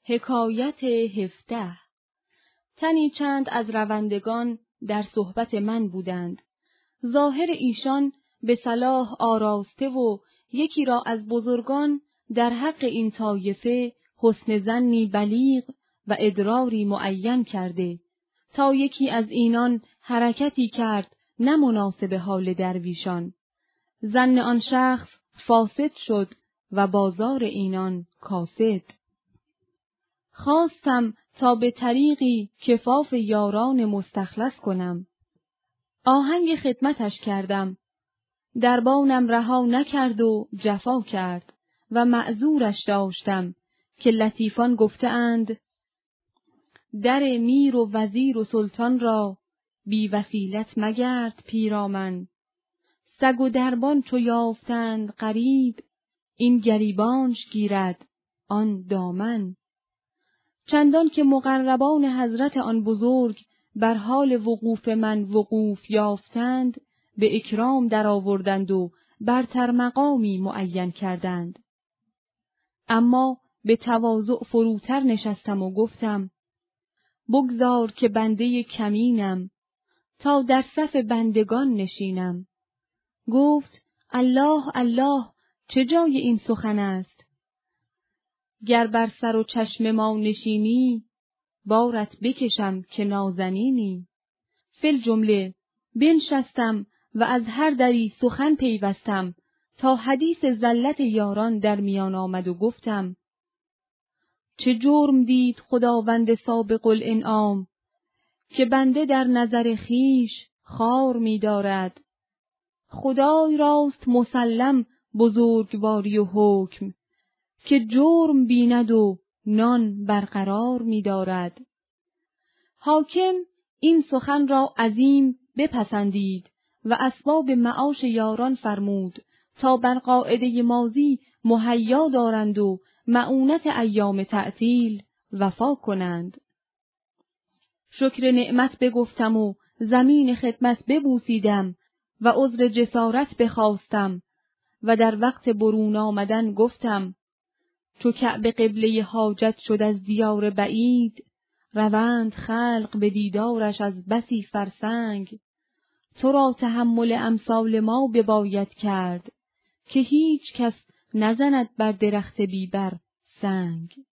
حکایت 17. تنی چند از روندگان در صحبت من بودند. ظاهر ایشان به صلاح آراسته و یکی را از بزرگان در حق این طایفه حسن ظنی بلیغ و ادراری معین کرده، تا یکی از اینان حرکتی کرد نه مناسب حال درویشان. ظن آن شخص فاسد شد و بازار اینان کاسد. خواستم تا به طریقی کفاف یاران مستخلص کنم. آهنگ خدمتش کردم. دربانم رها نکرد و جفا کرد و معذورش داشتم که لطیفان گفته اند در میر و وزیر و سلطان را بی وسیلت مگرد پیرامن. سگ و دربان چو یافتند غریب، این گریبانش گیرد آن دامن. چندان که مقربان حضرت آن بزرگ بر حال وقوف من وقوف یافتند، به اکرام درآوردند و برتر مقامی معین کردند. اما به تواضع فروتر نشستم و گفتم بگذار که بنده کمینم، تا در صف بندگان نشینم. گفت الله الله، چه جای این سخن است؟ گر بر سر و چشم ما نشینی، بارت بکشم که نازنینی. فی الجمله بنشستم و از هر دری سخن پیوستم، تا حدیث زلت یاران در میان آمد و گفتم چه جرم دید خداوند سابق الانعام، که بنده در نظر خیش خوار می دارد. خدای راست مسلم بزرگواری و حکم، که جرم بیند و نان برقرار می دارد. حاکم این سخن را عظیم بپسندید و اسباب معاش یاران فرمود تا بر قاعده ماضی مهیا دارند و مؤونت ایام تعطیل وفا کنند. شکر نعمت بگفتم و زمین خدمت ببوسیدم و عذر جسارت بخواستم و در وقت برون آمدن گفتم چو کعبه قبله حاجت شد از دیار بعید، روند خلق به دیدارش از بسی فرسنگ. تو را تحمل امثال ما بباید کرد، که هیچ کس نزند بر درخت بی بر سنگ.